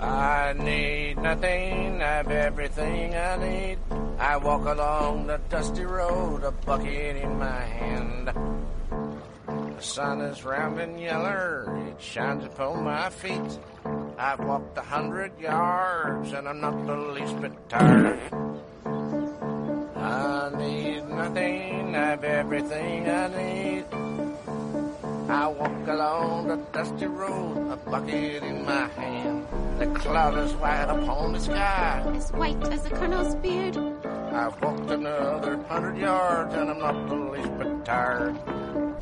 I need nothing, I've everything I need. I walk along the dusty road, a bucket in my hand. The sun is round and yeller, it shines upon my feet. I've walked 100 yards and I'm not the least bit tired. I need nothing, I've everything I need. I walk along the dusty road, a bucket in my hand. The cloud is white upon the sky, as white as a colonel's beard. I've walked another 100 yards and I'm not the least bit tired.